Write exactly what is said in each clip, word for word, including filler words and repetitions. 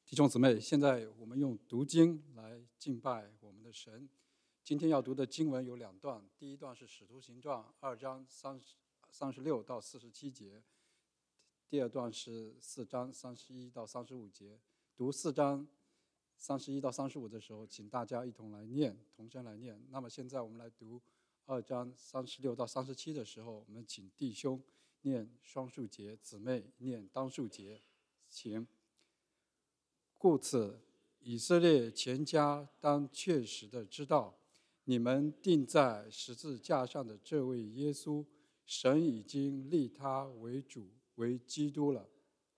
弟兄姊妹，现在我们用读经来敬拜我们的神。今天要读的经文有两段，第一段是《使徒行传》二章三十六到四十七节，第二段是四章三十一到三十五节。读四章三十一到三十五的时候，请大家一同来念，同声来念。那么现在我们来读二章三十六到三十七的时候，我们请弟兄念双数节，姊妹念单数节，请。故此，以色列全家当确实的知道，你们钉在十字架上的这位耶稣，神已经立他为主，为基督了。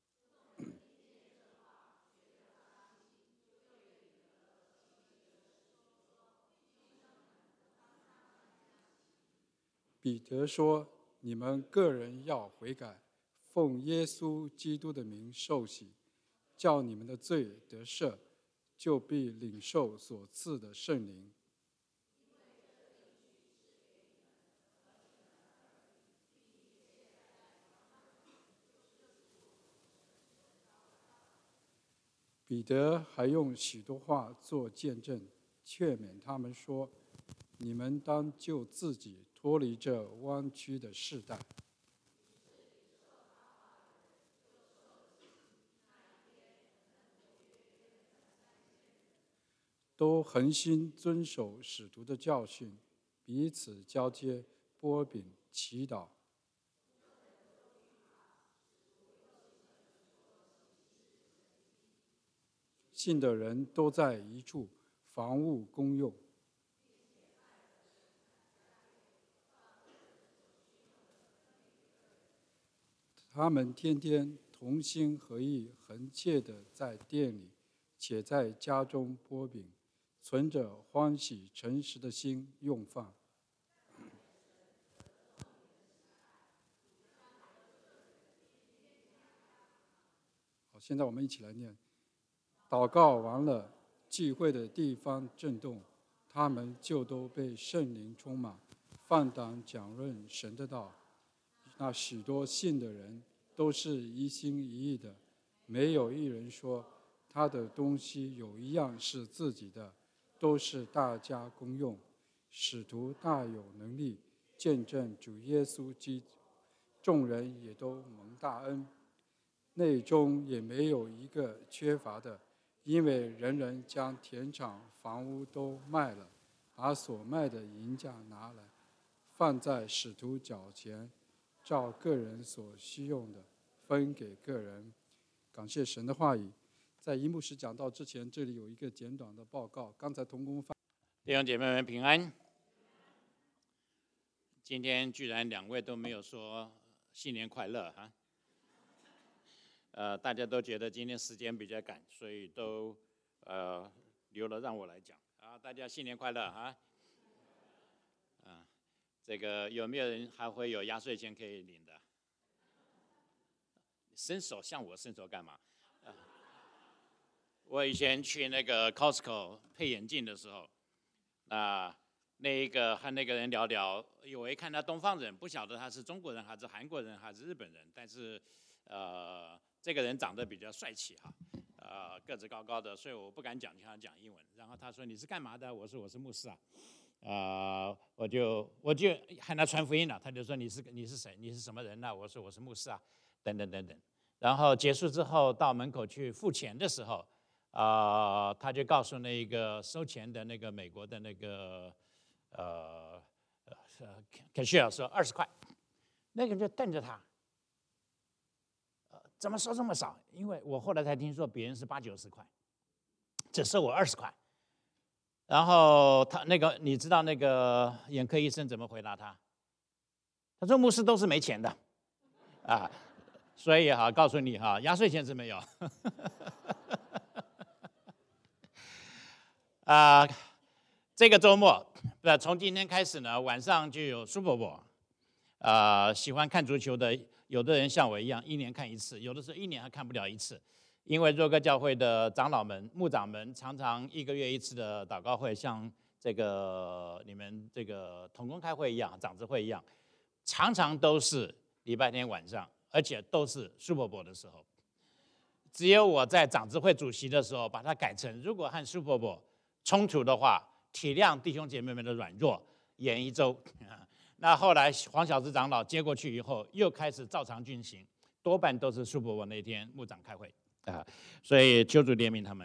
彼得说：你们个人要悔改，奉耶稣基督的名受洗，叫你们的罪得赦，就必领受所赐的圣灵。彼得还用许多话做见证，劝勉他们说：你们当救自己脱离这弯曲的世代。都恒心遵守使徒的教训，彼此交接，擘饼祈祷。信的人都在一处，房屋公用。他们天天同心合意，恒切的在店里，且在家中擘饼，存着欢喜诚实的心用饭。好，现在我们一起来念。祷告完了，聚会的地方震动，他们就都被圣灵充满，放胆讲论神的道。那许多信的人都是一心一意的，没有一人说他的东西有一样是自己的，都是大家公用。使徒大有能力见证主耶稣基督，众人也都蒙大恩，内中也没有一个缺乏的，因为人人将田场房屋都卖了，把所卖的银价拿来，放在使徒脚前，照个人所需用的分给个人。感谢神的话语。在一牧师讲道之前，这里有一个简短的报告。刚才同工发弟兄姐妹们平安。今天居然两位都没有说新年快乐哈，呃，大家都觉得今天时间比较赶，所以都呃留了让我来讲啊。大家新年快乐哈！啊，这个有没有人还会有压岁钱可以领的？伸手向我伸手干嘛？啊、我以前去那个 Costco 配眼镜的时候，那那一个和那个人聊聊，我一看他东方人，不晓得他是中国人还是韩国人还是日本人，但是呃。这个人长得比较帅气哈，呃，个子高高的，所以我不敢讲向他讲英文。然后他说你是干嘛的？我说我是牧师啊，呃，我就我就喊他传福音了。他就说你是你是谁？你是什么人呢？我说我是牧师啊，等等等等。然后结束之后到门口去付钱的时候，啊、呃，他就告诉那个收钱的那个美国的那个呃呃 cashier 说二十块，那个人就瞪着他。怎么收这么少？因为我后来才听说别人是八九十块，只收我二十块。然后他那个，你知道那个眼科医生怎么回答他？他说牧师都是没钱的，啊，所以哈，告诉你哈，压岁钱是没有。啊，这个周末，呃，从今天开始呢，晚上就有 Super Bowl， 啊，喜欢看足球的。有的人像我一样，一年看一次；有的时候一年还看不了一次，因为若哥教会的长老们、牧长们常常一个月一次的祷告会，像这个你们这个同工开会一样、长子会一样，常常都是礼拜天晚上，而且都是 Super Bowl 的时候。 只有我在长执会主席的时候，把它改成如果和 Super Bowl 冲突的话，体谅弟兄姐妹们的软弱，演一周。那后来黄小志长老接过去以后，又开始照常进行，多半都是 Super Bowl 那天牧长开会啊，所以求主怜悯他们。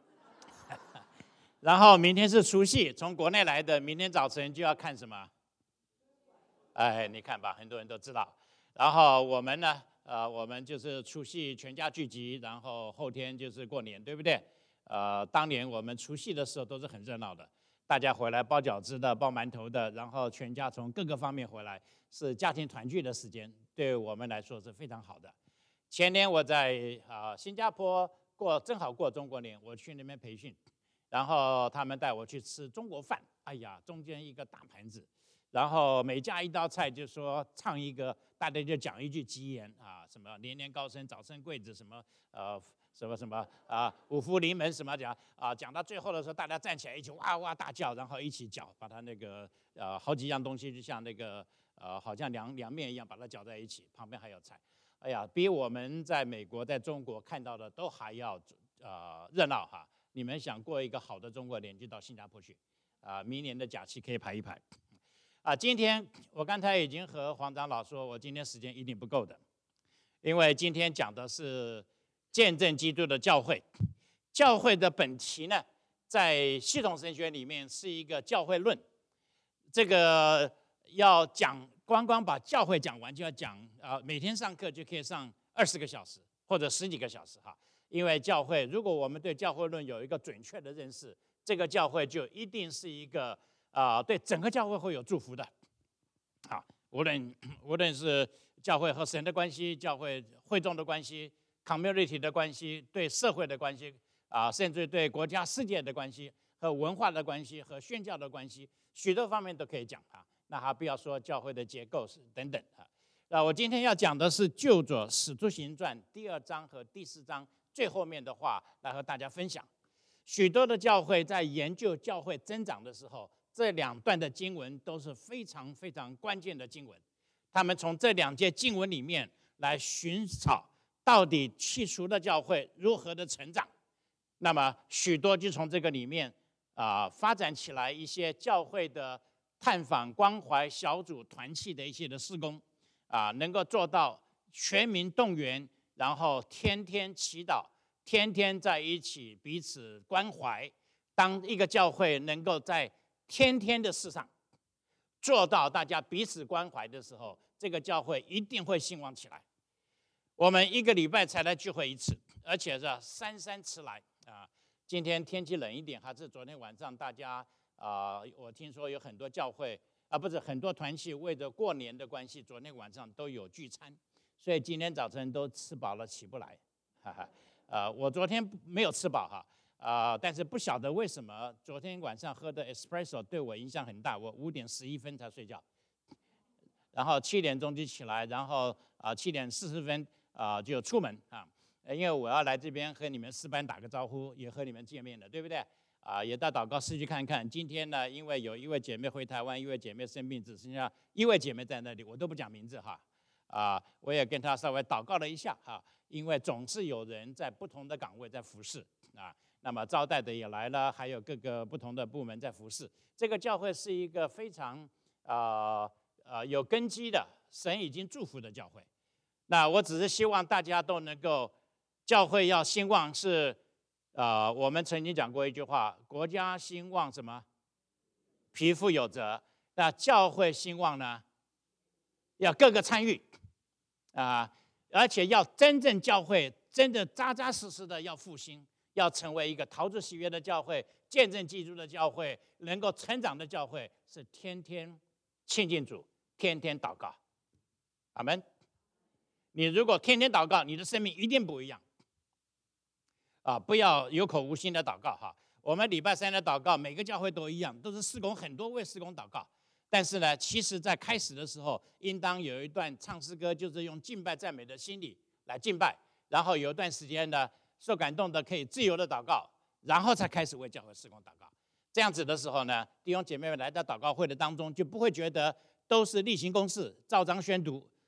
然后明天是除夕，从国内来的，明天早晨就要看什么？哎，你看吧，很多人都知道。然后我们呢，呃，我们就是除夕全家聚集，然后后天就是过年，对不对？呃，当年我们除夕的时候都是很热闹的。大家回来包饺子的、包馒头的，然后全家从各个方面回来，是家庭团聚的时间，对我们来说是非常好的。前年我在啊、呃、新加坡过，正好过中国年，我去那边培训，然后他们带我去吃中国饭，哎呀，中间一个大盘子，然后每加一道菜就说唱一个，大家就讲一句吉言啊，什么年年高升、早生贵子，什么呃。什么什么啊，五福临门什么讲啊，讲到最后的时候，大家站起来一起哇哇大叫，然后一起搅，把它那个呃好几样东西，就像那个呃好像凉凉面一样，把它搅在一起，旁边还有菜，哎呀，比我们在美国在中国看到的都还要呃热闹哈。你们想过一个好的中国年，就到新加坡去啊，明年的假期可以排一排啊。今天我刚才已经和黄长老说，我今天时间一定不够的，因为今天讲的是见证基督的教会。教会的本题呢，在系统神学里面是一个教会论。这个要讲，光光把教会讲完就要讲啊、呃，每天上课就可以上二十个小时或者十几个小时哈。因为教会，如果我们对教会论有一个准确的认识，这个教会就一定是一个啊、呃，对整个教会会有祝福的。好，无论无论是教会和神的关系，教会会众的关系。community 的关系，对社会的关系啊，甚至对国家世界的关系和文化的关系和宣教的关系，许多方面都可以讲啊。那还不要说教会的结构是等等啊。那我今天要讲的是就着《使徒行传》第二章和第四章最后面的话来和大家分享。许多的教会在研究教会增长的时候，这两段的经文都是非常非常关键的经文。他们从这两节经文里面来寻找。到底起初的教会如何的成长？那么许多就从这个里面啊、呃、发展起来一些教会的探访、关怀小组、团契的一些的事工啊、呃，能够做到全民动员，然后天天祈祷，天天在一起彼此关怀。当一个教会能够在天天的事上做到大家彼此关怀的时候，这个教会一定会兴旺起来。我们一个礼拜才来聚会一次，而且是姗姗迟来啊！今天天气冷一点，还是昨天晚上大家啊、呃，我听说有很多教会啊，不是很多团契为着过年的关系，昨天晚上都有聚餐，所以今天早晨都吃饱了起不来，哈哈。呃，我昨天没有吃饱哈，啊、呃，但是不晓得为什么昨天晚上喝的 espresso 对我影响很大，我五点十一分才睡觉，然后七点钟就起来，然后啊七点四十分。啊、呃，就出门啊，因为我要来这边和你们诗班打个招呼，也和你们见面的，对不对？啊、呃，也到祷告室去看看。今天呢，因为有一位姐妹回台湾，一位姐妹生病，只剩下一位姐妹在那里，我都不讲名字哈。啊、呃，我也跟她稍微祷告了一下哈，因为总是有人在不同的岗位在服侍啊。那么招待的也来了，还有各个不同的部门在服侍。这个教会是一个非常啊呃, 呃有根基的，神已经祝福的教会。那我只是希望大家都能够，教会要兴旺是，呃，我们曾经讲过一句话：国家兴旺什么？贫富有责。那教会兴旺呢？要各个参与，啊、呃，而且要真正教会真的扎扎实实的要复兴，要成为一个陶铸喜悦的教会，见证基督的教会，能够成长的教会，是天天亲近主，天天祷告。阿们。你如果天天祷告，你的生命一定不一样。啊，不要有口无心的祷告哈。我们礼拜三的祷告，每个教会都一样，都是事工，很多为事工祷告。但是呢，其实在开始的时候，应当有一段唱诗歌，就是用敬拜赞美的心理来敬拜，然后有一段时间呢，受感动的可以自由的祷告，然后才开始为教会事工祷告。这样子的时候呢，弟兄姐妹们来到祷告会的当中，就不会觉得都是例行公事，照章宣读。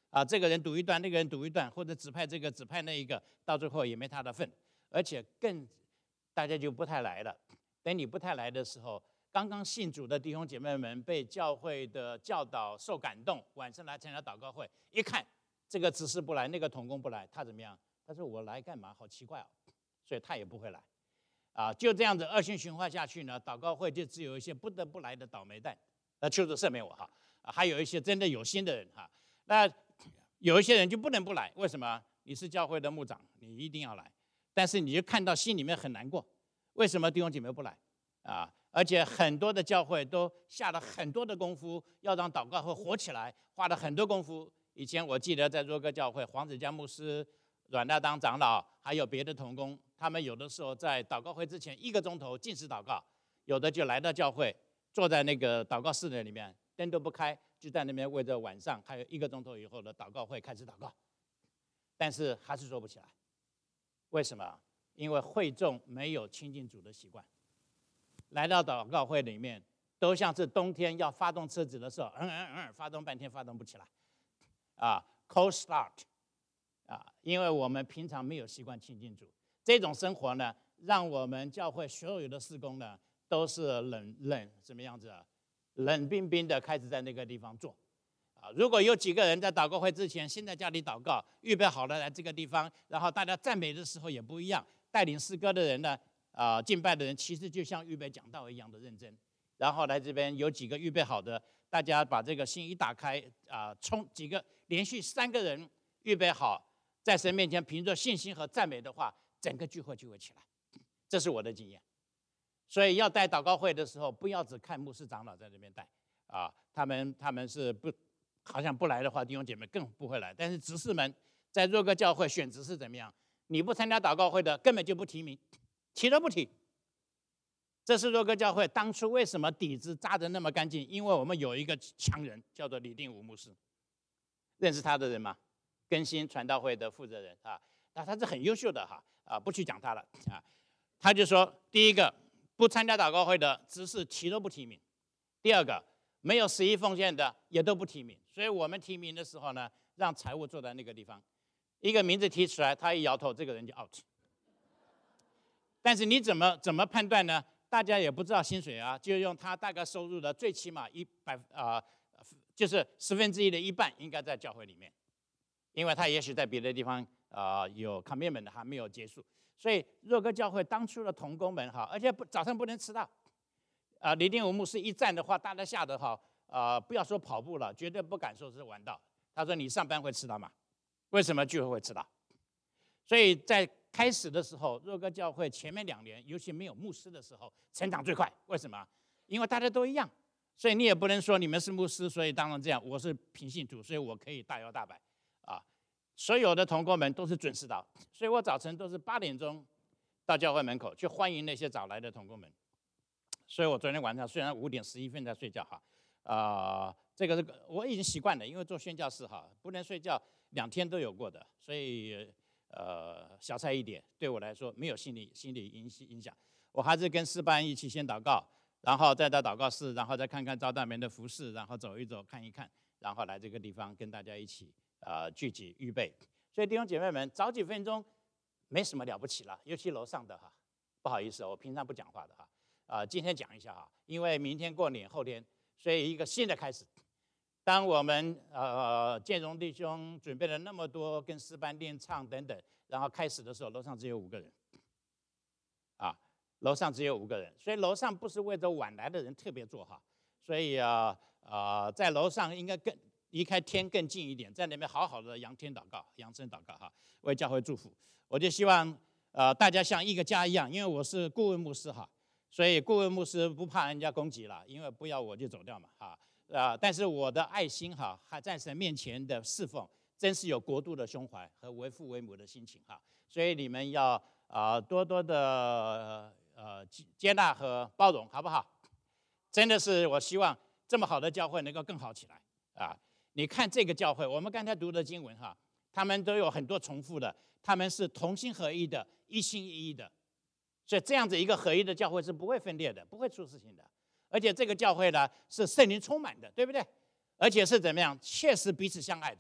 啊，这个人赌一段，那个人赌一段，或者指派这个指派那一个，到最后也没他的份，而且更大家就不太来了。等你不太来的时候，刚刚信主的弟兄姐妹们被教会的教导受感动，晚上来参加祷告会，一看这个执事不来，那个同工不来，他怎么样？他说我来干嘛？好奇怪哦，所以他也不会来。啊，就这样子恶性循环下去呢，祷告会就只有一些不得不来的倒霉蛋。那求主赦免我哈，啊，还有一些真的有心的人哈。那有一些人就不能不来，为什么？你是教会的牧长，你一定要来。但是你就看到心里面很难过，为什么弟兄姐妹不来？啊，而且很多的教会都下了很多的功夫，要让祷告会活起来，花了很多功夫。以前我记得在若哥教会，黄子江牧师、阮大当长老，还有别的同工，他们有的时候在祷告会之前一个钟头禁食祷告，有的就来到教会，坐在那个祷告室的里面，灯都不开，就在那边为着晚上还有一个钟头以后的祷告会开始祷告，但是还是做不起来。为什么？因为会众没有亲近主的习惯，来到祷告会里面，都像是冬天要发动车子的时候，嗯嗯嗯，发动半天发动不起来，啊 ，cold start， 啊，因为我们平常没有习惯亲近主，这种生活呢，让我们教会所有的事工呢，都是冷冷什么样子啊？冷冰冰的开始在那个地方做。啊，如果有几个人在祷告会之前先在家里祷告，预备好了来这个地方，然后大家赞美的时候也不一样，带领诗歌的人呢，啊、呃，敬拜的人其实就像预备讲道一样的认真，然后来这边有几个预备好的，大家把这个心一打开，啊、呃，冲几个连续三个人预备好，在神面前凭着信心和赞美的话，整个聚会就会起来，这是我的经验。所以要带祷告会的时候，不要只看牧师长老在这边带，啊，他们他们是不。好像不来的话，弟兄姐妹更不会来。但是执事们在若哥教会选执事怎么样？你不参加祷告会的，根本就不提名，提都不提。这是若哥教会当初为什么底子扎得那么干净？因为我们有一个强人，叫做李定武牧师。认识他的人吗？更新传道会的负责人啊，那他是很优秀的哈啊，不去讲他了啊。他就说，第一个不参加祷告会的执事提都不提名，第二个。没有十一奉献的也都不提名，所以我们提名的时候呢，让财务坐在那个地方，一个名字提出来，他一摇头，这个人就 out。但是你怎么怎么判断呢？大家也不知道薪水啊，就用他大概收入的最起码一百啊、呃，就是十分之一的一半应该在教会里面，因为他也许在别的地方啊、呃、有 commitment 还没有结束，所以若哥教会当初的同工们哈，而且不早上不能迟到。啊，李定武牧师一站的话，大家吓得哈，啊、呃，不要说跑步了，绝对不敢说是晚到。他说：“你上班会迟到吗？为什么聚会会迟到？”所以在开始的时候，若哥教会前面两年，尤其没有牧师的时候，成长最快。为什么？因为大家都一样，所以你也不能说你们是牧师，所以当然这样。我是平信徒，所以我可以大摇大摆啊。所有的同工们都是准时到，所以我早晨都是八点钟到教会门口去欢迎那些早来的同工们。所以我昨天晚上虽然五点十一分在睡觉哈，啊、呃，这个是我已经习惯了，因为做宣教士哈，不能睡觉两天都有过的，所以呃小菜一碟，对我来说没有心理心理影影响。我还是跟诗班一起先祷告，然后再到祷告室，然后再看看招待门的服饰，然后走一走看一看，然后来这个地方跟大家一起啊、呃、聚集预备。所以弟兄姐妹们，早几分钟没什么了不起了，尤其楼上的哈，不好意思，我平常不讲话的哈。啊、呃，今天讲一下哈，因为明天过年，后天，所以一个新的开始。当我们呃建荣弟兄准备了那么多跟诗班练唱等等，然后开始的时候，楼上只有五个人，啊，楼上只有五个人，所以楼上不是为着晚来的人特别做哈，所以啊啊、呃，在楼上应该更离开天更近一点，在那边好好的扬天祷告、扬声祷告哈，为教会祝福。我就希望呃大家像一个家一样，因为我是顾问牧师哈。所以顾问牧师不怕人家攻击了，因为不要我就走掉嘛，哈，啊、呃，但是我的爱心哈，还在神面前的侍奉，真是有国度的胸怀和为父为母的心情哈，所以你们要啊、呃、多多的呃接纳和包容，好不好？真的是我希望这么好的教会能够更好起来啊！你看这个教会，我们刚才读的经文哈，他们都有很多重复的，他们是同心合一的，一心一意的。所以这样子一个合一的教会是不会分裂的，不会出事情的。而且这个教会呢是圣灵充满的，对不对？而且是怎么样？确实彼此相爱的。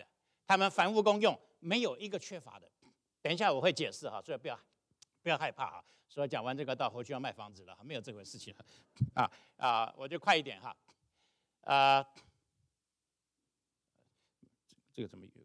他们凡物公用，没有一个缺乏的。等一下我会解释哈，所以不要不要害怕哈。所以讲完这个，到回去要卖房子了，没有这回事情了啊啊！我就快一点哈，啊，这个怎么有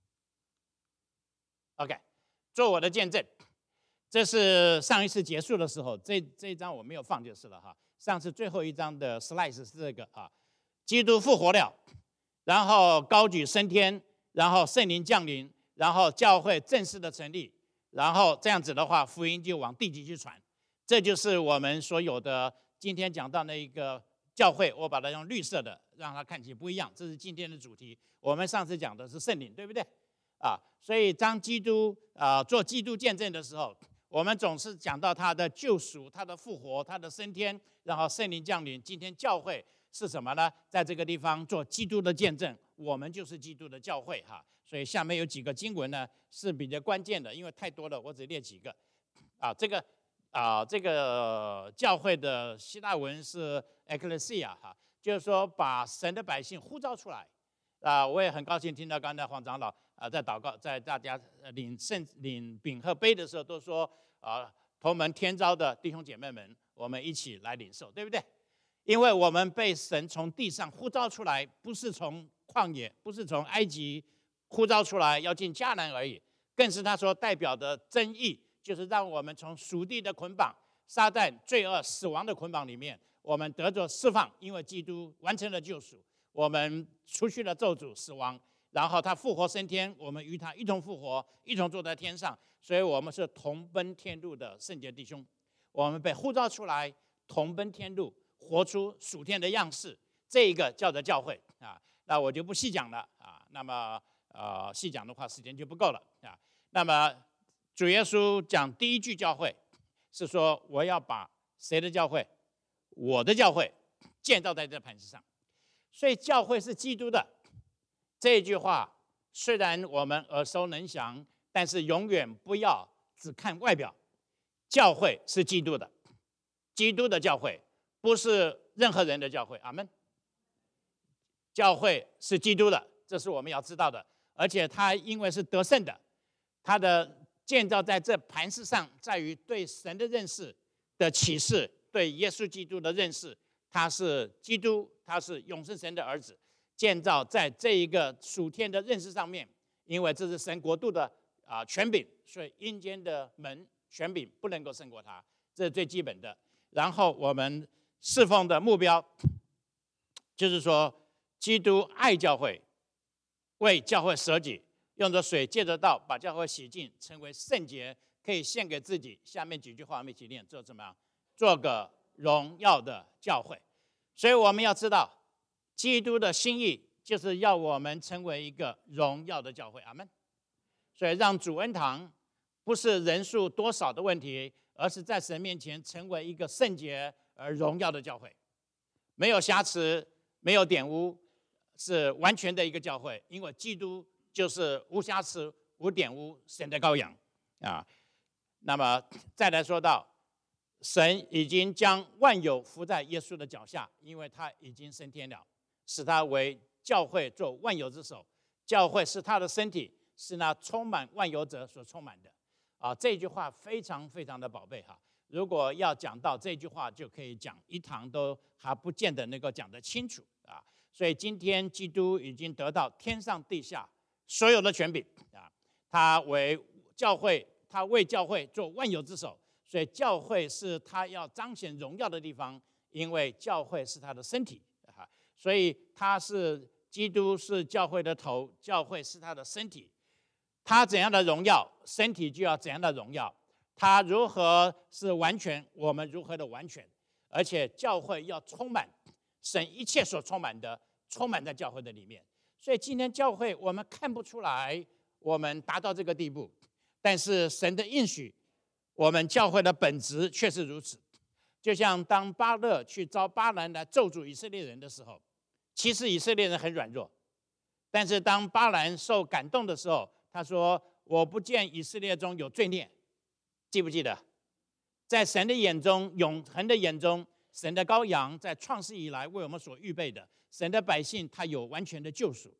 ？OK， 做我的见证。这是上一次结束的时候，这这一张我没有放就是了哈。上次最后一张的 slide 是这个啊，基督复活了，然后高举升天，然后圣灵降临，然后教会正式的成立，然后这样子的话，福音就往地极去传。这就是我们所有的今天讲到那一个教会，我把它用绿色的，让它看起来不一样。这是今天的主题。我们上次讲的是圣灵，对不对？啊，所以当基督啊做基督见证的时候，我们总是讲到他的救赎、他的复活、他的升天，然后圣灵降临。今天教会是什么呢？在这个地方做基督的见证，我们就是基督的教会哈。所以下面有几个经文呢是比较关键的，因为太多了，我只列几个。啊，这个啊这个教会的希腊文是 ecclesia 哈，就是说把神的百姓呼召出来。啊，我也很高兴听到刚才黄长老啊在祷告，在大家领圣领饼和杯的时候都说啊，同门天召的弟兄姐妹们，我们一起来领受，对不对？因为我们被神从地上呼召出来，不是从旷野，不是从埃及呼召出来要进迦南而已，更是他所代表的真意，就是让我们从属地的捆绑、撒旦、罪恶、死亡的捆绑里面，我们得着释放，因为基督完成了救赎。我们除去了咒诅死亡，然后他复活升天，我们与他一同复活，一同坐在天上，所以我们是同奔天路的圣洁弟兄。我们被呼召出来，同奔天路，活出属天的样式，这一个叫做教会啊。那我就不细讲了啊。那么呃，细讲的话时间就不够了啊。那么主耶稣讲第一句教会是说，我要把谁的教会？我的教会建造在这磐石上。所以教会是基督的这一句话，虽然我们耳熟能详，但是永远不要只看外表。教会是基督的，基督的教会不是任何人的教会。阿们。教会是基督的，这是我们要知道的。而且它因为是得胜的，它的建造在这磐石上，在于对神的认识的启示，对耶稣基督的认识。他是基督，他是永生神的儿子，建造在这一个属天的认识上面，因为这是神国度的啊权柄，所以阴间的门权柄不能够胜过他，这是最基本的。然后我们侍奉的目标，就是说基督爱教会，为教会舍己，用着水借着道把教会洗净，成为圣洁，可以献给自己。下面几句话我们一起念，做怎么样？做个荣耀的教会。所以我们要知道，基督的心意就是要我们成为一个荣耀的教会。阿们。所以让主恩堂不是人数多少的问题，而是在神面前成为一个圣洁而荣耀的教会，没有瑕疵，没有玷污，是完全的一个教会。因为基督就是无瑕疵、无玷污神的羔羊啊。那么再来说到，神已经将万有伏在耶稣的脚下，因为他已经升天了，使他为教会做万有之首。教会是他的身体，是那充满万有者所充满的。啊，这句话非常非常的宝贝哈。如果要讲到这句话，就可以讲一堂都还不见得能够讲得清楚啊。所以今天基督已经得到天上地下所有的权柄啊，他为教会，他为教会做万有之首。所以教会是他要彰显荣耀的地方，因为教会是他的身体啊，所以他是基督是教会的头，教会是他的身体。他怎样的荣耀，身体就要怎样的荣耀。他如何是完全，我们如何的完全。而且教会要充满神一切所充满的，充满在教会的里面。所以今天教会我们看不出来我们达到这个地步，但是神的应许，我们教会的本质却是如此。就像当巴勒去招巴兰来咒诅以色列人的时候，其实以色列人很软弱，但是当巴兰受感动的时候，他说：“我不见以色列中有罪孽。”记不记得？在神的眼中，永恒的眼中，神的羔羊在创世以来为我们所预备的，神的百姓他有完全的救赎。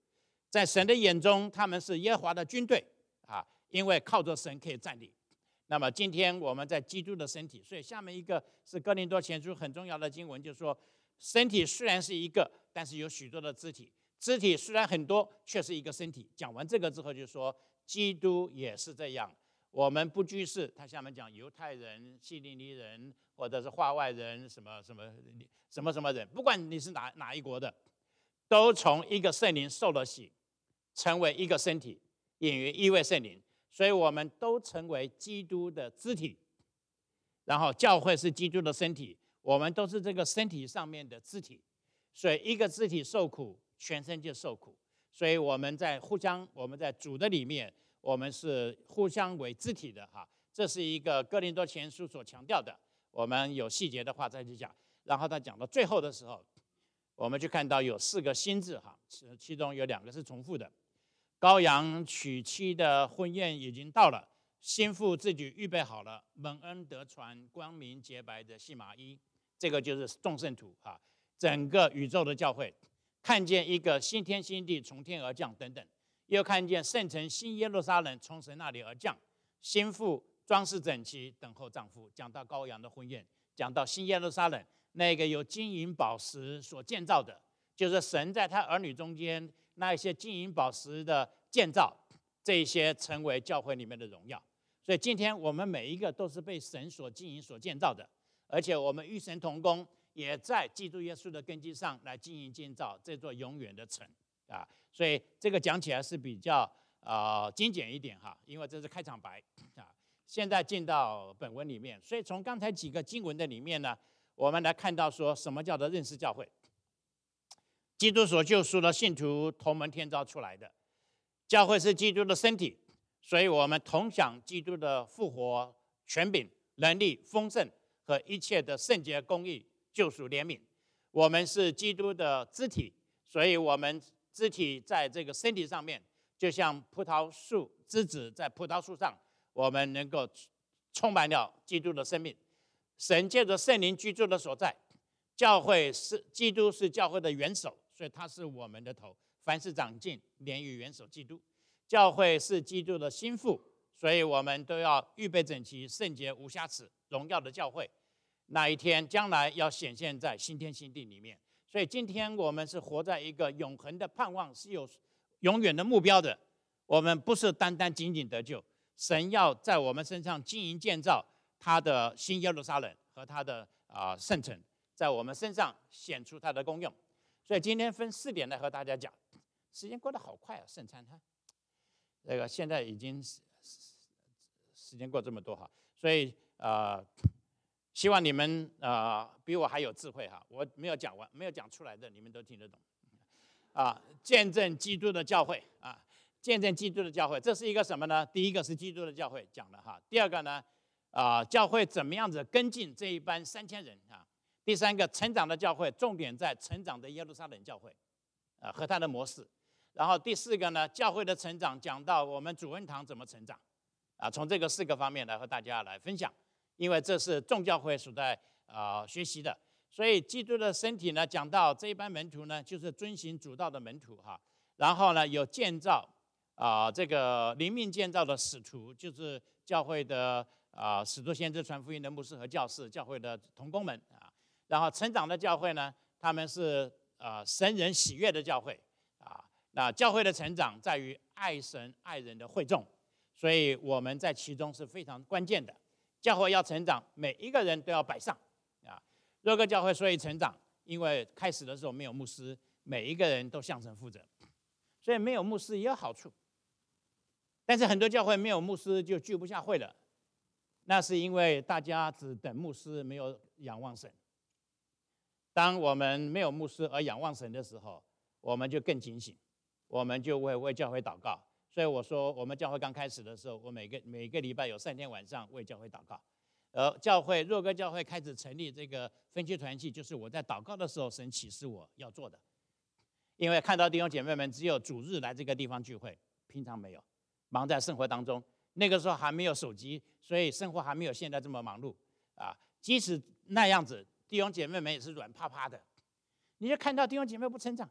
在神的眼中，他们是耶和华的军队啊，因为靠着神可以站立。那么今天我们在基督的身体，所以下面一个是哥林多前书很重要的经文，就是说，身体虽然是一个，但是有许多的肢体，肢体虽然很多，却是一个身体。讲完这个之后，就说基督也是这样。我们不拘是，他下面讲犹太人、希利尼人，或者是化外人，什么什么什么什么人，不管你是哪哪一国的，都从一个圣灵受了洗，成为一个身体，隐于一位圣灵。所以我们都成为基督的肢体，然后教会是基督的身体，我们都是这个身体上面的肢体。所以一个肢体受苦，全身就受苦。所以我们在互相，我们在主的里面，我们是互相为肢体的哈。这是一个哥林多前书所强调的。我们有细节的话再去讲。然后他讲到最后的时候，我们就看到有四个新字哈，其中有两个是重复的。羔羊娶妻的婚宴已经到了，新妇自己预备好了，蒙恩得传光明洁白的细麻衣。这个就是众圣徒哈，整个宇宙的教会看见一个新天新地从天而降等等，又看见圣城新耶路撒冷从神那里而降，新妇装饰整齐等候丈夫。讲到羔羊的婚宴，讲到新耶路撒冷，那个有金银宝石所建造的，就是神在他儿女中间那一些金银宝石的建造，这些成为教会里面的荣耀。所以今天我们每一个都是被神所经营、所建造的，而且我们与神同工，也在基督耶稣的根基上来经营建造这座永远的城啊。所以这个讲起来是比较呃精简一点哈，因为这是开场白啊。现在进到本文里面，所以从刚才几个经文的里面呢，我们来看到说什么叫做认识教会。基督所救赎的信徒同门天召出来的，教会是基督的身体，所以我们同享基督的复活权柄、能力、丰盛和一切的圣洁、公义、救赎、怜悯。我们是基督的肢体，所以我们肢体在这个身体上面，就像葡萄树枝子在葡萄树上，我们能够充满了基督的生命。神借着圣灵居住的所在，教会是基督是教会的元首，所以他是我们的头。凡事长进，连于元首基督。教会是基督的心腹，所以我们都要预备整齐、圣洁、无瑕疵、荣耀的教会。那一天将来要显现在新天新地里面。所以今天我们是活在一个永恒的盼望，是有永远的目标的。我们不是单单仅仅得救，神要在我们身上经营建造他的新耶路撒冷和他的啊、呃、圣城，在我们身上显出他的功用。所以今天分四点来和大家讲。时间过得好快啊，圣餐哈，这个现在已经时间过这么多哈，所以呃，希望你们呃比我还有智慧哈，我没有讲完，没有讲出来的你们都听得懂啊。见证基督的教会啊，见证基督的教会，这是一个什么呢？第一个是基督的教会讲了哈，第二个呢啊，教会怎么样子跟进这一班三千人啊？第三个成长的教会，重点在成长的耶路撒冷教会啊和它的模式。然后第四个呢，教会的成长讲到我们主恩堂怎么成长，啊，从这个四个方面来和大家来分享，因为这是众教会所在啊、呃、学习的。所以基督的身体呢，讲到这一班门徒呢，就是遵行主道的门徒哈。然后呢，有建造啊、呃、这个灵命建造的使徒，就是教会的啊、呃、使徒先知传福音的牧师和教士，教会的同工们啊。然后成长的教会呢，他们是啊、呃、神人喜悦的教会。那教会的成长在于爱神爱人的会众，所以我们在其中是非常关键的。教会要成长，每一个人都要摆上啊。若个教会所以成长，因为开始的时候没有牧师，每一个人都向神负责，所以没有牧师也有好处。但是很多教会没有牧师就聚不下会了，那是因为大家只等牧师，没有仰望神。当我们没有牧师而仰望神的时候，我们就更警醒。我们就为为教会祷告，所以我说，我们教会刚开始的时候，我每个每个礼拜有三天晚上为教会祷告。而教会若哥教会开始成立这个分区团契，就是我在祷告的时候，神启示我要做的。因为看到弟兄姐妹们只有主日来这个地方聚会，平常没有，忙在生活当中。那个时候还没有手机，所以生活还没有现在这么忙碌啊。即使那样子，弟兄姐妹们也是软趴趴的。你就看到弟兄姐妹不成长。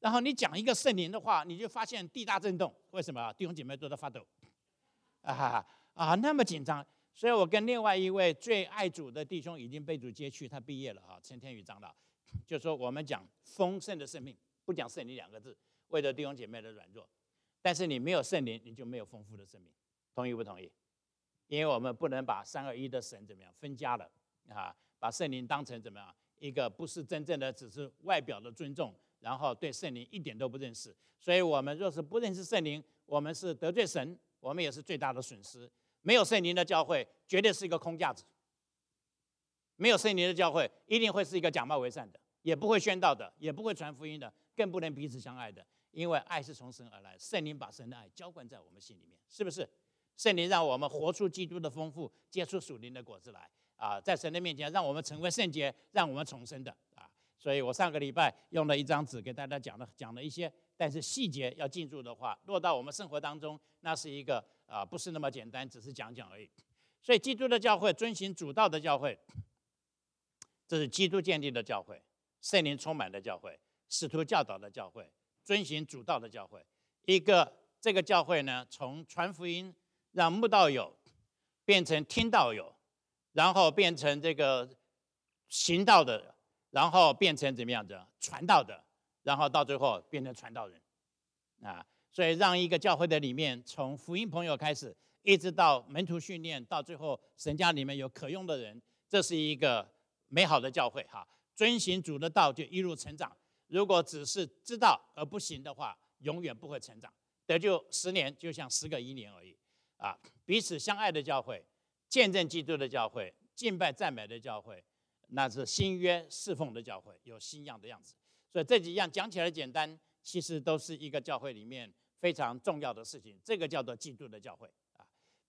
然后你讲一个圣灵的话，你就发现地大震动。为什么？弟兄姐妹都在发抖，啊啊，那么紧张。所以我跟另外一位最爱主的弟兄已经被主接去，他毕业了啊，陈天宇长老，就说我们讲丰盛的生命，不讲圣灵两个字，为了弟兄姐妹的软弱。但是你没有圣灵，你就没有丰富的生命，同意不同意？因为我们不能把三二一的神怎么样分家了啊，把圣灵当成怎么样一个不是真正的，只是外表的尊重，然后对圣灵一点都不认识。所以我们若是不认识圣灵，我们是得罪神，我们也是最大的损失。没有圣灵的教会绝对是一个空架子，没有圣灵的教会一定会是一个假冒为善的，也不会宣道的，也不会传福音的，更不能彼此相爱的。因为爱是从神而来，圣灵把神的爱浇灌在我们心里面，是不是？圣灵让我们活出基督的丰富，结出属灵的果子来啊，在神的面前让我们成为圣洁，让我们重生的啊。所以我上个礼拜用了一张纸给大家讲了讲了一些，但是细节要进入的话，落到我们生活当中，那是一个啊不是那么简单，只是讲讲而已。所以基督的教会遵行主道的教会，这是基督建立的教会，圣灵充满的教会，使徒教导的教会，遵行主道的教会。一个这个教会呢，从传福音让慕道友变成听道友，然后变成这个行道的，然后变成怎么样的传道的，然后到最后变成传道人啊。所以让一个教会的里面，从福音朋友开始，一直到门徒训练，到最后神家里面有可用的人，这是一个美好的教会哈。遵行主的道就一路成长。如果只是知道而不行的话，永远不会成长。得救十年就像十个一年而已啊！彼此相爱的教会，见证基督的教会，敬拜赞美的教会，那是新约侍奉的教会，有新样的样子。所以这几样讲起来简单，其实都是一个教会里面非常重要的事情。这个叫做基督的教会啊！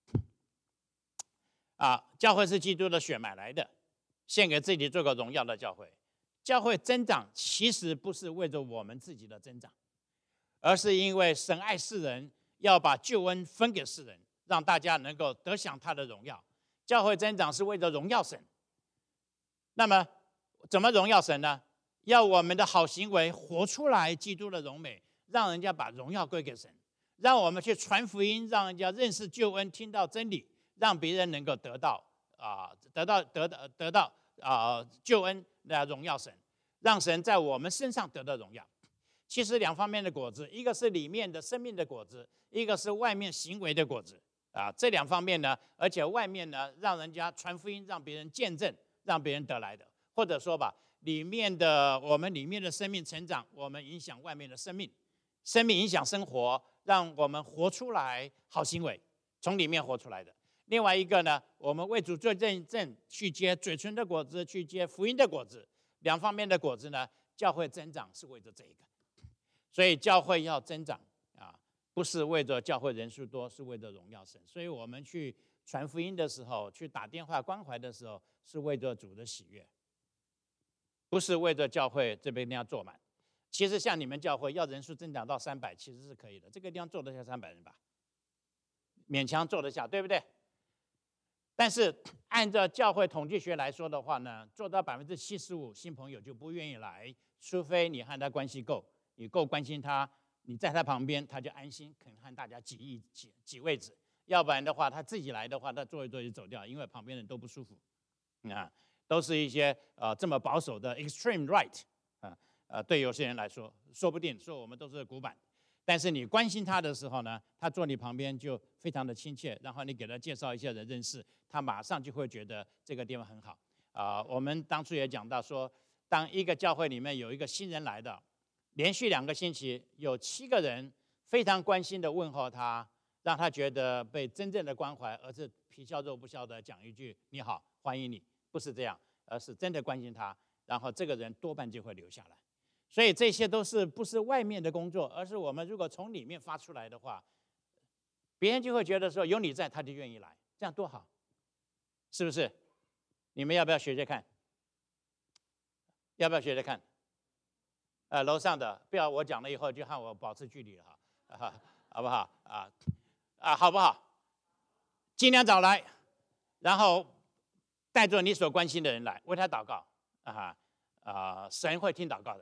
啊，教会是基督的血买来的，献给自己做个荣耀的教会。教会增长其实不是为着我们自己的增长，而是因为神爱世人，要把救恩分给世人，让大家能够得享他的荣耀。教会增长是为了荣耀神。那么怎么荣耀神呢？要我们的好行为活出来基督的荣美，让人家把荣耀归给神，让我们去传福音，让人家认识救恩，听到真理，让别人能够得到啊、呃，得到得到得到啊、呃、救恩来荣耀神，让神在我们身上得到荣耀。其实两方面的果子，一个是里面的生命的果子，一个是外面行为的果子啊。这两方面呢，而且外面呢，让人家传福音，让别人见证，让别人得来的，或者说吧，里面的我们里面的生命成长，我们影响外面的生命，生命影响生活，让我们活出来好行为，从里面活出来的。另外一个呢，我们为主做见证，去结嘴唇的果子，去结福音的果子，两方面的果子呢，教会增长是为着这一个。所以教会要增长啊，不是为着教会人数多，是为着荣耀神。所以我们去传福音的时候，去打电话关怀的时候，是为着主的喜悦，不是为着教会这边那样坐满。其实像你们教会要人数增长到三百，其实是可以的。这个地方坐得下三百人吧，勉强坐得下，对不对？但是按照教会统计学来说的话呢，做到百分之七十五新朋友就不愿意来，除非你和他关系够。你够关心他，你在他旁边，他就安心，肯和大家挤一挤挤位置。要不然的话，他自己来的话，他坐一坐就走掉，因为旁边人都不舒服。啊，都是一些呃这么保守的 extreme right 啊呃，对有些人来说，说不定说我们都是古板，但是你关心他的时候呢，他坐你旁边就非常的亲切，然后你给他介绍一些人认识，他马上就会觉得这个地方很好啊、呃。我们当初也讲到说，当一个教会里面有一个新人来的。连续两个星期，有七个人非常关心的问候他，让他觉得被真正的关怀，而是皮笑肉不笑的讲一句“你好，欢迎你”，不是这样，而是真的关心他，然后这个人多半就会留下来。所以这些都是不是外面的工作，而是我们如果从里面发出来的话，别人就会觉得说有你在，他就愿意来，这样多好，是不是？你们要不要学学看？要不要学学看？呃，楼上的不要我讲了以后就和我保持距离了哈，啊，好不好啊？啊，好不好？尽量早来，然后带着你所关心的人来，为他祷告啊啊！神会听祷告的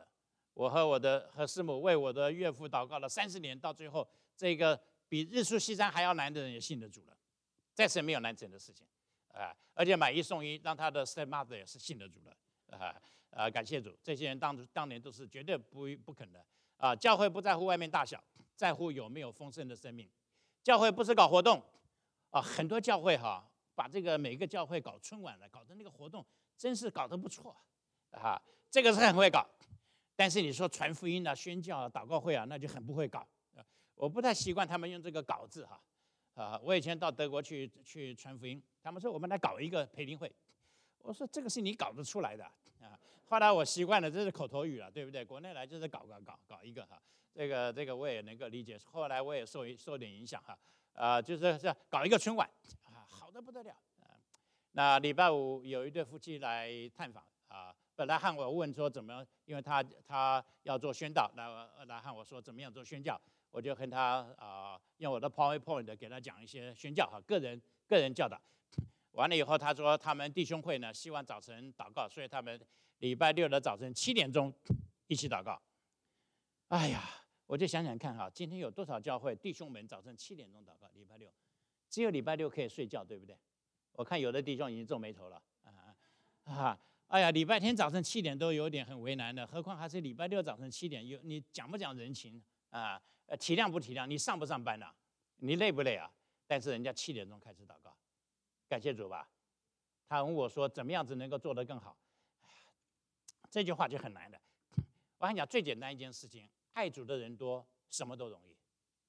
我和我的和师母为我的岳父祷告了三十年，到最后这个比日出西山还要难的人也信得主了，再次没有难成的事情啊！而且买一送一，让他的 stepmother 也是信得主了啊啊！感谢主，这些人当当年都是绝对不不肯的啊！教会不在乎外面大小，在乎有没有丰盛的生命。教会不是搞活动啊，很多教会哈、啊，把这个每个教会搞春晚了，搞的那个活动真是搞得不错啊，这个是很会搞。但是你说传福音啊、宣教啊、祷告会啊，那就很不会搞。我不太习惯他们用这个“搞”字哈。啊，我以前到德国去去传福音，他们说我们来搞一个培灵会，我说这个是你搞得出来的啊。后来我习惯了，这是口头语了，对不对？国内来就是搞搞搞搞一个哈，这个这个我也能够理解。后来我也受受点影响哈，啊，就是这搞一个春晚啊，好的不得了啊。那礼拜五有一对夫妻来探访啊。本来和我问说怎么，因为他他要做宣道，来来和我说怎么样做宣教，我就跟他啊、呃、用我的 PowerPoint 给他讲一些宣教哈，个人个人教导。完了以后，他说他们弟兄会呢希望早晨祷告，所以他们礼拜六的早晨七点钟一起祷告。哎呀，我就想想看哈，今天有多少教会弟兄们早晨七点钟祷告？礼拜六，只有礼拜六可以睡觉，对不对？我看有的弟兄已经皱眉头了啊啊！哎呀，礼拜天早上七点都有点很为难的，何况还是礼拜六早上七点，有你讲不讲人情啊？呃，体谅不体谅？你上不上班呢、啊？你累不累啊？但是人家七点钟开始祷告，感谢主吧。他问我说怎么样子能够做得更好？这句话就很难的。我跟你讲，最简单一件事情，爱主的人多，什么都容易。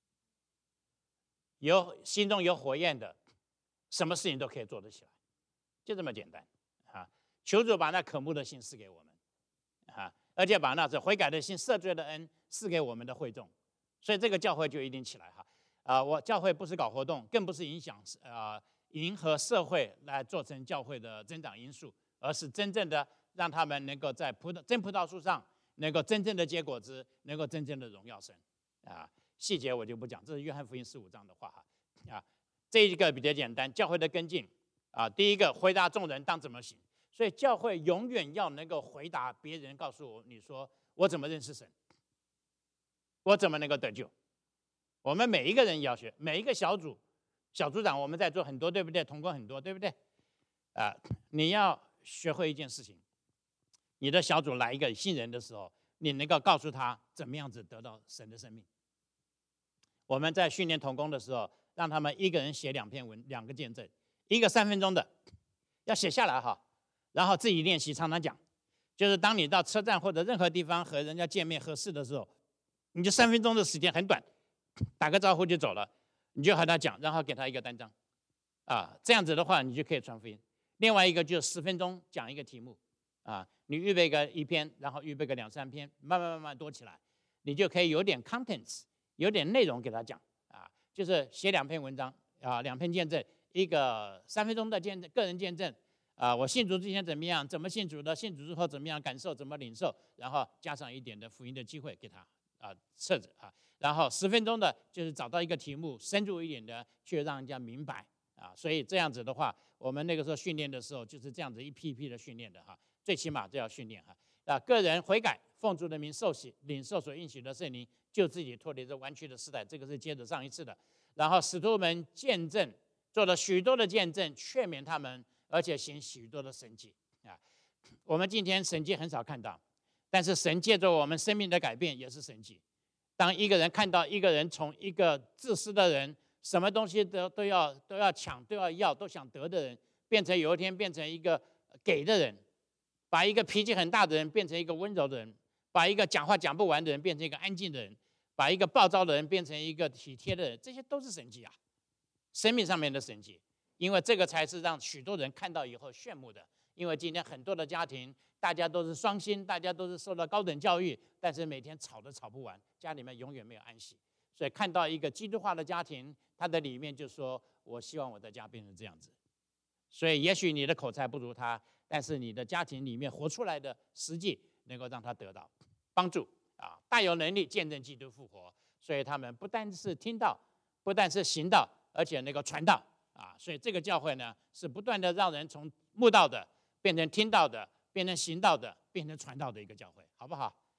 有心中有火焰的，什么事情都可以做得起来，就这么简单啊！求主把那渴慕的心赐给我们啊，而且把那这悔改的心、赦罪的恩赐给我们的会众，所以这个教会就一定起来哈啊！我教会不是搞活动，更不是影响啊迎合社会来做成教会的增长因素，而是真正的让他们能够在葡萄真葡萄树上能够真正的结果子，能够真正的荣耀神啊！细节我就不讲，这是约翰福音十五章的话哈啊！这一个比较简单，教会的跟进啊，第一个回答众人当怎么行。所以教会永远要能够回答别人，告诉我，你说我怎么认识神，我怎么能够得救？我们每一个人要学，每一个小组、小组长，我们在做很多，对不对？同工很多，对不对？啊、呃，你要学会一件事情，你的小组来一个新人的时候，你能够告诉他怎么样子得到神的生命。我们在训练同工的时候，让他们一个人写两篇文，两个见证，一个三分钟的，要写下来哈。然后自己练习，常常讲，就是当你到车站或者任何地方和人家见面合适的时候，你就三分钟的时间很短，打个招呼就走了，你就和他讲，然后给他一个单张，啊，这样子的话你就可以传福音。另外一个就是十分钟讲一个题目，啊，你预备个一篇，然后预备个两三篇，慢慢慢慢多起来，你就可以有点 contents， 有点内容给他讲，啊，就是写两篇文章，啊，两篇见证，一个三分钟的见证，个人见证。啊，我信主之前怎么样？怎么信主的？信主之后怎么样感受？怎么领受？然后加上一点的福音的机会给他啊设置啊，然后十分钟的就是找到一个题目，深入一点的去让人家明白啊。所以这样子的话，我们那个时候训练的时候就是这样子一批一批的训练的哈，最起码都要训练哈。啊，个人悔改，奉主的名受洗，领受所应许的圣灵，就自己脱离这弯曲的时代。这个是接着上一次的。然后使徒们见证，做了许多的见证，劝勉他们。而且行许多的神迹啊，我们今天神迹很少看到，但是神借着我们生命的改变也是神迹。当一个人看到一个人从一个自私的人，什么东西都都要都要抢、都要要、都想得的人，变成有一天变成一个给的人，把一个脾气很大的人变成一个温柔的人，把一个讲话讲不完的人变成一个安静的人，把一个暴躁的人变成一个体贴的人，这些都是神迹啊，生命上面的神迹。因为这个才是让许多人看到以后炫目的。因为今天很多的家庭，大家都是双薪，大家都是受到高等教育，但是每天吵都吵不完，家里面永远没有安息。所以看到一个基督化的家庭，他的里面就说：“我希望我的家变成这样子。”所以也许你的口才不如他，但是你的家庭里面活出来的实际能够让他得到帮助啊，大有能力见证基督复活。所以他们不单是听到，不但是行道，而且能够传道。啊，所以这个教会呢，是不断的让人从慕道的变成听到的，变成行道的，变成传道的一个教会，好不好？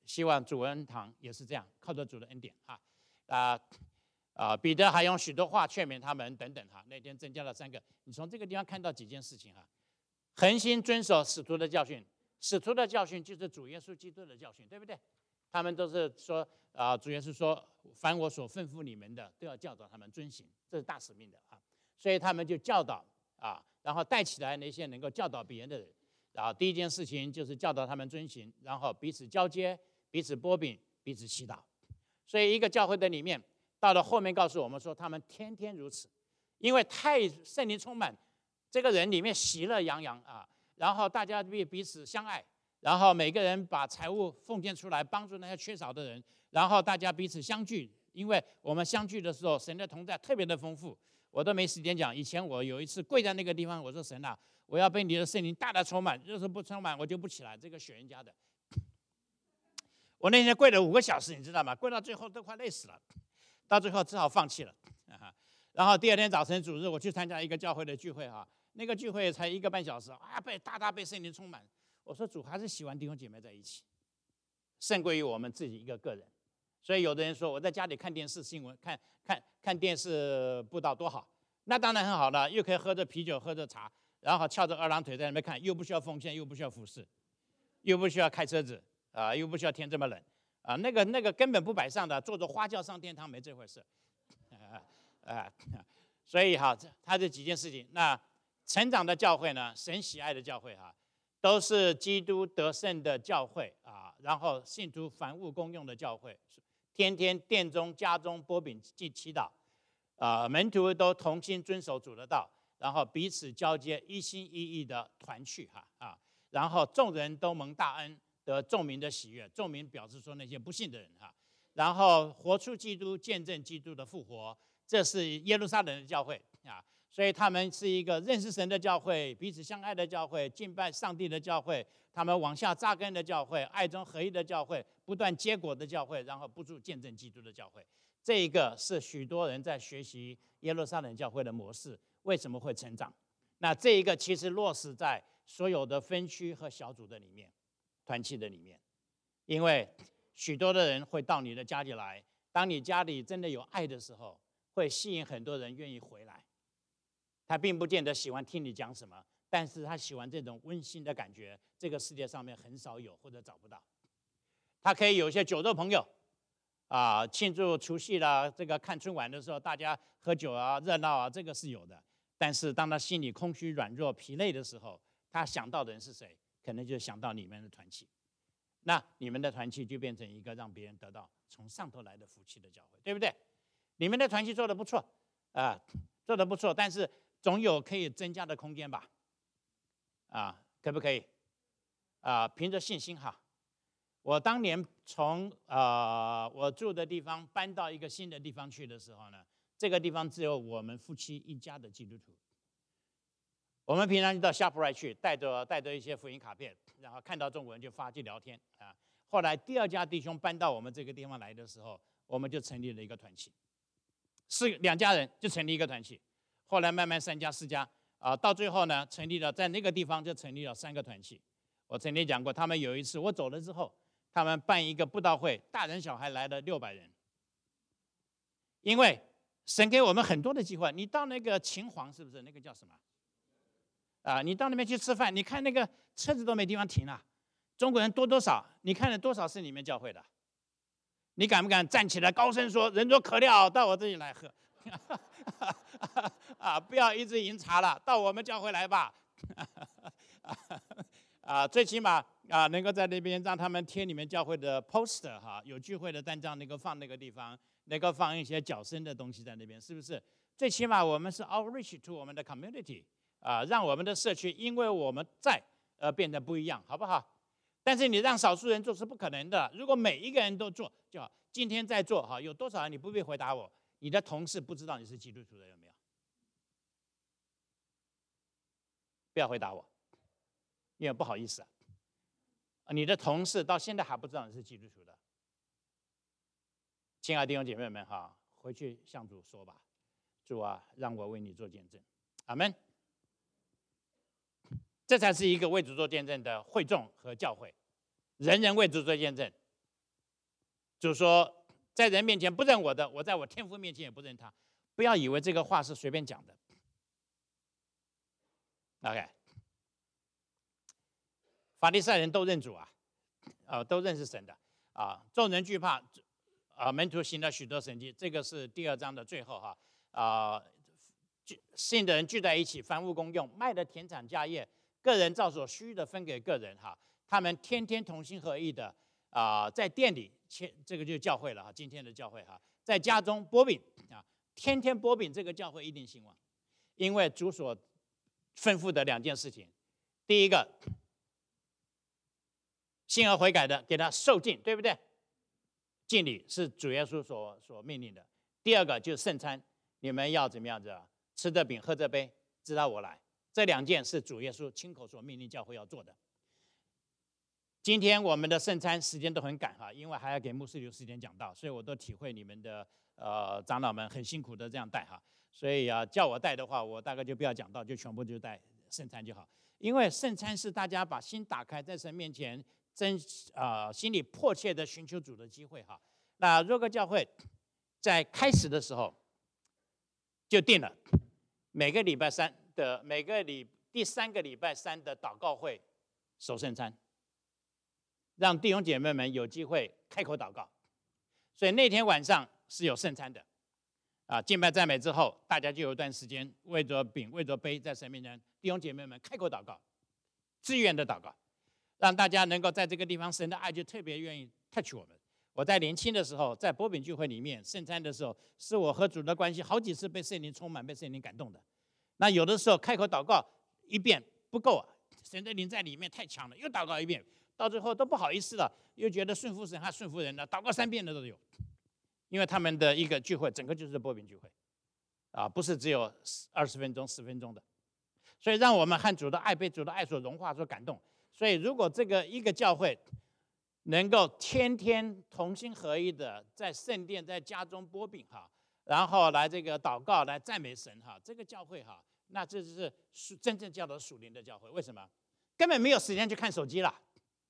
希望主恩堂也是这样，靠着主的恩典啊啊啊！彼得还用许多话劝勉他们等等哈。那天增加了三个，你从这个地方看到几件事情哈。恒心遵守使徒的教训，使徒的教训就是主耶稣基督的教训，对不对？他们都是说啊、呃，主耶稣说，凡我所吩咐你们的，都要教导他们遵行，这是大使命的啊。所以他们就教导啊，然后带起来那些能够教导别人的人。然后第一件事情就是教导他们遵行，然后彼此交接，彼此擘饼，彼此祈祷。所以一个教会的里面，到了后面告诉我们说，他们天天如此，因为太圣灵充满，这个人里面喜乐洋洋啊，然后大家彼彼此相爱，然后每个人把财物奉献出来，帮助那些缺少的人，然后大家彼此相聚，因为我们相聚的时候，神的同在特别的丰富。我都没时间讲，以前我有一次跪在那个地方，我说神啊，我要被你的圣灵大大充满，要是不充满我就不起来。这个雪人家的，我那天跪了五个小时，你知道吗？跪到最后都快累死了，到最后只好放弃了。然后第二天早晨主日，我去参加一个教会的聚会哈，那个聚会才一个半小时啊，被大大被圣灵充满。我说主还是喜欢弟兄姐妹在一起，胜过于我们自己一个个人。所以有的人说我在家里看电视新闻，看看看电视布道多好，那当然很好了，又可以喝着啤酒喝着茶，然后翘着二郎腿在那边看，又不需要奉献，又不需要服侍，又不需要开车子啊、呃，又不需要天这么冷啊、呃，那个那个根本不摆上的，坐着花轿上天堂没这回事啊、呃呃、所以哈，他这几件事情，那成长的教会呢，神喜爱的教会哈，都是基督得胜的教会啊，然后信徒凡物公用的教会。天天殿中家中擘饼祭祈祷，啊、呃，门徒都同心遵守主的道，然后彼此交接，一心一意的团聚哈啊，然后众人都蒙大恩，得众民的喜悦。众民表示说那些不信的人哈，然后活出基督，见证基督的复活，这是耶路撒冷的教会啊，所以他们是一个认识神的教会，彼此相爱的教会，敬拜上帝的教会。他们往下扎根的教会，爱中合一的教会，不断结果的教会，然后不住见证基督的教会。这一个是许多人在学习耶路撒冷教会的模式，为什么会成长？那这一个其实落实在所有的分区和小组的里面，团契的里面，因为许多的人会到你的家里来，当你家里真的有爱的时候，会吸引很多人愿意回来。他并不见得喜欢听你讲什么，但是他喜欢这种温馨的感觉，这个世界上面很少有或者找不到。他可以有一些酒肉朋友啊，庆祝除夕啦，这个看春晚的时候，大家喝酒啊，热闹啊，这个是有的。但是当他心里空虚、软弱、疲累的时候，他想到的人是谁？可能就想到你们的团契。那你们的团契就变成一个让别人得到从上头来的福气的教会，对不对？你们的团契做得不错啊，做得不错，但是总有可以增加的空间吧？啊，可不可以？啊，凭着信心哈。我当年从啊、呃、我住的地方搬到一个新的地方去的时候呢，这个地方只有我们夫妻一家的基督徒。我们平常就到 ShopRite 去，带着带着一些福音卡片，然后看到中国人就发去聊天啊。后来第二家弟兄搬到我们这个地方来的时候，我们就成立了一个团契，是两家人就成立一个团契。后来慢慢三家四家啊，到最后呢，成立了在那个地方就成立了三个团契。我曾经讲过，他们有一次我走了之后，他们办一个布道会，大人小孩来了六百人。因为神给我们很多的机会，你到那个秦皇是不是那个叫什么？啊，你到那边去吃饭，你看那个车子都没地方停了，中国人多多少？你看了多少是你们教会的？你敢不敢站起来高声说：“人多可料，到我这里来喝。”啊，不要一直饮茶了，到我们教会来吧。啊，最起码啊，能够在那边让他们贴你们教会的 poster 哈，有聚会的单张能够放那个地方，能够放一些脚声的东西在那边，是不是？最起码我们是 outreach to 我们的 community 啊，让我们的社区因为我们在而变得不一样，好不好？但是你让少数人做是不可能的。如果每一个人都做就好。今天在做哈，有多少人你不必回答我？你的同事不知道你是基督徒的有没有？不要回答我，因为不好意思啊。你的同事到现在还不知道你是基督徒的，亲爱的弟兄姐妹们哈，回去向主说吧，主啊，让我为你做见证，阿们。这才是一个为主做见证的会众和教会，人人为主做见证主说，在人面前不认我的，我在我天父面前也不认他。不要以为这个话是随便讲的。OK， 法利赛人都认主啊，啊、呃，都认识神的啊，众人惧怕，啊，门徒行了许多神迹。这个是第二章的最后哈啊、呃，信的人聚在一起，凡物公用，卖的田产家业，个人照所需的分给个人哈。他们天天同心合意的啊、呃，在店里，这个就是教会了哈，今天的教会哈，在家中擘饼啊，天天擘饼，这个教会一定兴旺，因为主所吩咐的两件事情，第一个，信而悔改的给他受尽，对不对？敬礼是主耶稣所所命令的。第二个就是圣餐，你们要怎么样子啊？吃这饼喝这杯，直到我来。这两件是主耶稣亲口所命令教会要做的。今天我们的圣餐时间都很赶哈，因为还要给牧师留时间讲道，所以我都体会你们的呃长老们很辛苦的这样带哈。所以啊，叫我带的话，我大概就不要讲道，就全部就带圣餐就好。因为圣餐是大家把心打开，在神面前真啊、呃、心里迫切的寻求主的机会哈。那若个教会在开始的时候就定了，每个礼拜三的每个礼第三个礼拜三的祷告会守圣餐，让弟兄姐妹们有机会开口祷告。所以那天晚上是有圣餐的。啊，敬拜赞美之后，大家就有一段时间为着饼、为着杯，在神面前，弟兄姐妹们开口祷告，自愿的祷告，让大家能够在这个地方，神的爱就特别愿意 touch 我们。我在年轻的时候，在擘饼聚会里面圣餐的时候，是我和主的关系好几次被圣灵充满，被圣灵感动的。那有的时候开口祷告一遍不够啊，神的灵在里面太强了，又祷告一遍，到最后都不好意思了，又觉得顺服神还顺服人了，祷告三遍的都有。因为他们的一个聚会，整个就是擘饼聚会，啊，不是只有二十分钟、十分钟的，所以让我们和主的爱被主的爱所融化、所感动。所以，如果这个一个教会能够天天同心合一的在圣殿、在家中擘饼哈，然后来这个祷告、来赞美神哈，这个教会哈，那这就是真正叫做属灵的教会。为什么？根本没有时间去看手机了。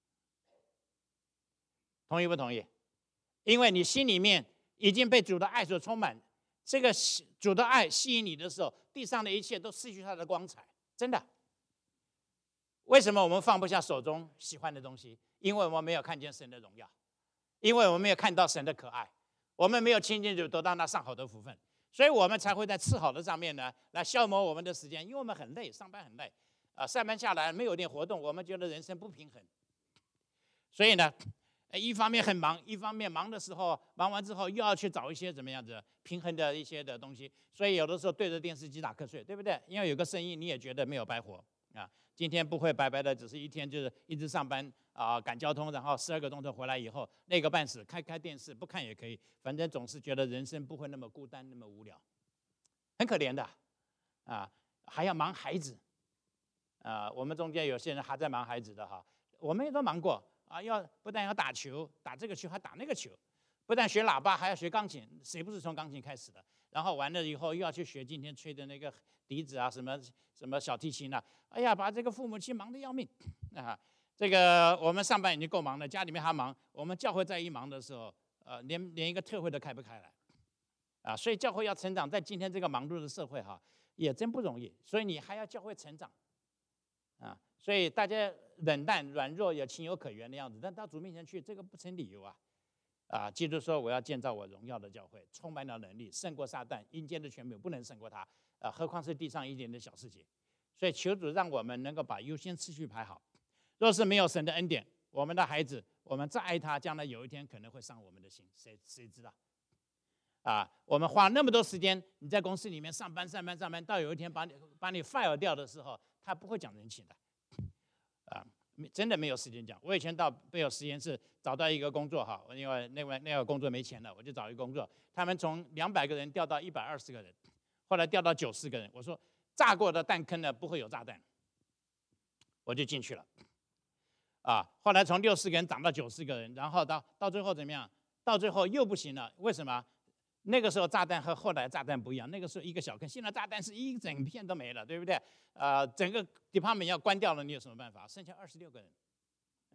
同意不同意？因为你心里面已经被主的爱所充满，这个主的爱吸引你的时候，地上的一切都失去它的光彩，真的。为什么我们放不下手中喜欢的东西？因为我们没有看见神的荣耀，因为我们没有看到神的可爱，我们没有亲近主得到那上好的福分，所以我们才会在次好的上面呢来消磨我们的时间，因为我们很累，上班很累，啊、呃，上班下来没有点活动，我们觉得人生不平衡，所以呢。一方面很忙，一方面忙的时候，忙完之后又要去找一些怎么样子平衡的一些的东西，所以有的时候对着电视机打瞌睡，对不对？因为有个声音，你也觉得没有白活啊。今天不会白白的，只是一天就是一直上班啊、呃，赶交通，然后十二个钟头回来以后累个半死，开开电视不看也可以，反正总是觉得人生不会那么孤单，那么无聊，很可怜的啊，还要忙孩子啊。我们中间有些人还在忙孩子的哈，我们也都忙过。啊，要不但要打球，打这个球还打那个球，不但学喇叭，还要学钢琴。谁不是从钢琴开始的？然后完了以后又要去学今天吹的那个笛子啊，什么什么小提琴啊。哎呀，把这个父母亲忙得要命啊！这个我们上班已经够忙了，家里面还忙。我们教会在一忙的时候，呃，连连一个特会都开不开来啊！所以教会要成长，在今天这个忙碌的社会哈，也真不容易。所以你还要教会成长啊！所以大家冷淡、软弱也情有可原的样子，但到主面前去，这个不成理由啊！啊，基督说：“我要建造我荣耀的教会，充满了能力，胜过撒旦，阴间的权柄不能胜过他。啊，何况是地上一点的小事情。所以求主让我们能够把优先次序排好。若是没有神的恩典，我们的孩子，我们再爱他，将来有一天可能会伤我们的心，谁谁知道？啊，我们花那么多时间，你在公司里面上班、上班、上班，到有一天把你把你 fire 掉的时候，他不会讲人情的。”啊，真的没有时间讲。我以前到贝尔实验室找到一个工作哈，因为那个那个工作没钱了，我就找一个工作。他们从两百个人调到一百二十个人，后来调到九十个人。我说炸过的弹坑呢不会有炸弹，我就进去了。啊，后来从六十个人涨到九十个人，然后到到最后怎么样？到最后又不行了，为什么？那个时候炸弹和后来炸弹不一样，那个时候一个小坑，现在炸弹是一整片都没了，对不对？呃，整个 department 要关掉了，你有什么办法？剩下二十六个人，啊，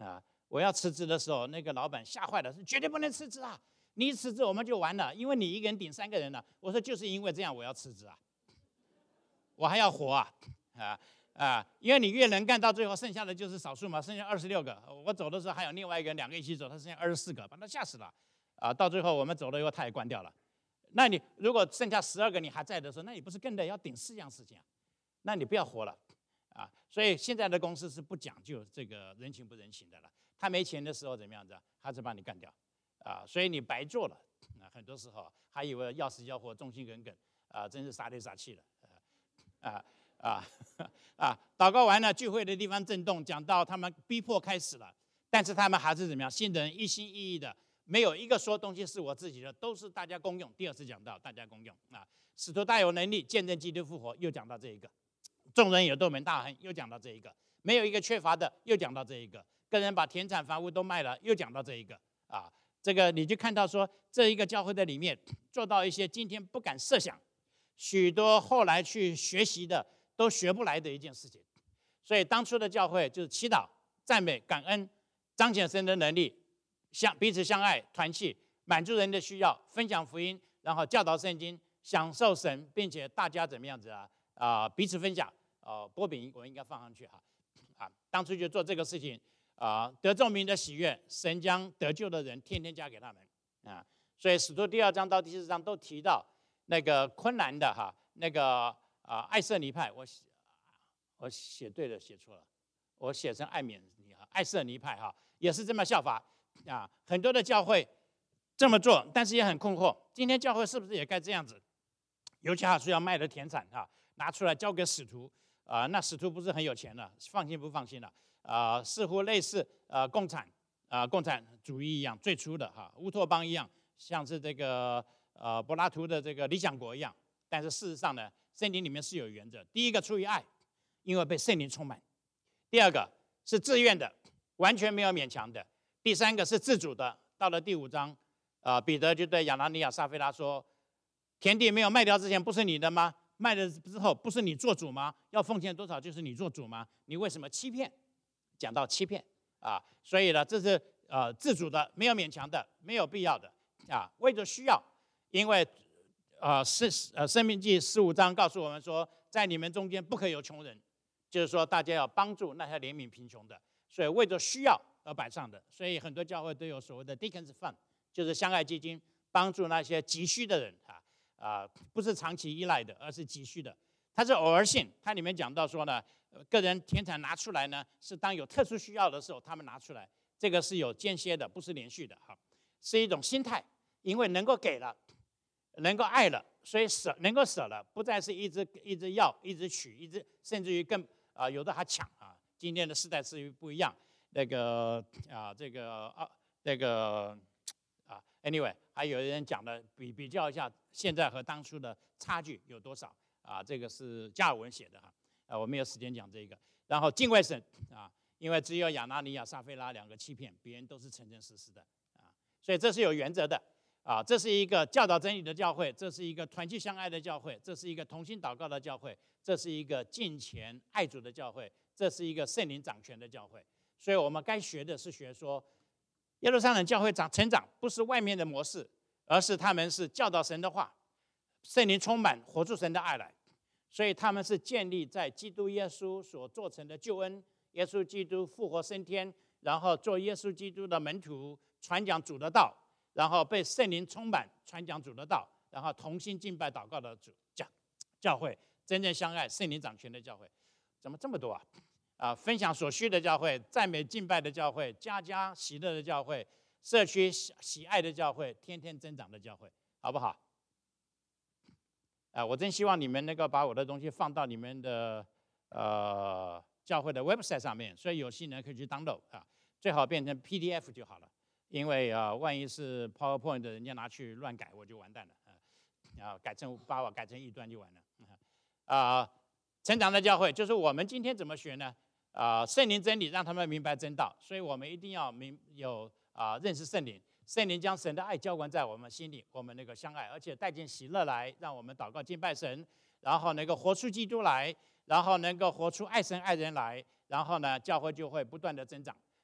我要辞职的时候，那个老板吓坏了，说绝对不能辞职啊！你一辞职我们就完了，因为你一个人顶三个人了。我说就是因为这样我要辞职啊，我还要活啊啊啊！因为你越能干，到最后剩下的就是少数嘛，剩下二十六个。我走的时候还有另外一个人，两个一起走，他剩下二十四个，把他吓死了啊！到最后我们走了以后，他也关掉了。那你如果剩下十二个你还在的时候，那你不是更得要顶四样事情啊？那你不要活了啊！所以现在的公司是不讲究这个人情不人情的了。他没钱的时候怎么样子？他是把你干掉啊！所以你白做了啊！很多时候还以为要死要活、忠心耿耿啊，真是傻里傻气的啊啊啊！祷告完了，聚会的地方震动，讲到他们逼迫开始了，但是他们还是怎么样？信的人一心一意的，没有一个说东西是我自己的，都是大家公用。第二次讲到大家公用啊，使徒大有能力见证基督复活，又讲到这一个；众人有多门大亨，又讲到这一个；没有一个缺乏的，又讲到这一个。个人把田产房屋都卖了，又讲到这一个啊，这个你就看到说，这一个教会的里面做到一些今天不敢设想，许多后来去学习的都学不来的一件事情。所以当初的教会就是祈祷、赞美、感恩，彰显神的能力，相彼此相爱、团契，满足人的需要，分享福音，然后教导圣经，享受神，并且大家怎么样子啊啊、呃、彼此分享啊、呃、波饼我应该放上去哈啊，当初就做这个事情。啊，得众民的喜悦，神将得救的人天天加给他们啊。所以使徒第二章到第四章都提到那个昆兰的哈，那个啊爱瑟尼派，我我写对了，写错了，我写成艾缅尼哈，爱瑟尼派哈，也是这么效法啊。很多的教会这么做，但是也很困惑，今天教会是不是也该这样子？尤其还是要卖的田产哈，拿出来交给使徒啊，那使徒不是很有钱了，放心不放心了？啊、呃，似乎类似呃共产啊、呃、共产主义一样，最初的哈乌托邦一样，像是这个呃柏拉图的这个理想国一样。但是事实上呢，圣经里面是有原则。第一个出于爱，因为被圣灵充满；第二个是自愿的，完全没有勉强的；第三个是自主的。到了第五章，啊、呃，彼得就对亚拿尼亚、撒非拉说：“田地没有卖掉之前，不是你的吗？卖了之后，不是你做主吗？要奉献多少就是你做主吗？你为什么欺骗？”讲到欺骗啊，所以呢，这是呃自主的，没有勉强的，没有必要的啊，为着需要，因为呃是呃申命记十五章告诉我们说，在你们中间不可有穷人，就是说大家要帮助那些怜悯贫穷的，所以为着需要而摆上的，所以很多教会都有所谓的 Deacons Fund， 就是相爱基金，帮助那些急需的人啊啊，不是长期依赖的，而是急需的。它是偶尔性，它里面讲到说呢。个人田产拿出来呢，是当有特殊需要的时候，他们拿出来，这个是有间歇的，不是连续的哈，是一种心态，因为能够给了，能够爱了，所以舍能够舍了，不再是一直一直要，一直取，一直甚至于更啊、呃、有的还抢啊。今天的时代是不一样，那个啊这个啊那个啊 ，anyway， 还有人讲的比比较一下现在和当初的差距有多少啊？这个是加尔文写的哈。啊，我没有时间讲这个。然后敬畏神啊，因为只有亚拿尼亚、撒非拉两个欺骗，别人都是诚诚实实的啊，所以这是有原则的啊。这是一个教导真理的教会，这是一个团契相爱的教会，这是一个同心祷告的教会，这是一个敬虔爱主的教会，这是一个圣灵掌权的教会。所以我们该学的是学说，耶路撒冷教会长成长不是外面的模式，而是他们是教导神的话，圣灵充满，活出神的爱来。所以他们是建立在基督耶稣所做成的救恩，耶稣基督复活升天，然后做耶稣基督的门徒，传讲主的道，然后被圣灵充满，传讲主的道，然后同心敬拜祷告的主教教会，真正相爱、圣灵掌权的教会，怎么这么多啊？啊，分享所需的教会，赞美敬拜的教会，家家喜乐的教会，社区喜爱的教会，天天增长的教会，好不好？啊，我真希望你们能够把我的东西放到你们的呃教会的 website 上面，所以有心人可以去 download 啊，最好变成 P D F 就好了，因为啊、呃，万一是 PowerPoint 人家拿去乱改，我就完蛋了啊，啊，改成把我改成异端就完了啊、呃。成长的教会就是我们今天怎么学呢？啊、呃，圣灵真理让他们明白真道，所以我们一定要明有啊、呃、认识圣灵。圣灵将神的爱浇灌在我们心里，我们那个相爱，而且带进喜乐来，让我们祷告敬拜神，然后能够活出基督来，然后能够活出爱神爱人来，然后呢，教会就会不断的增长。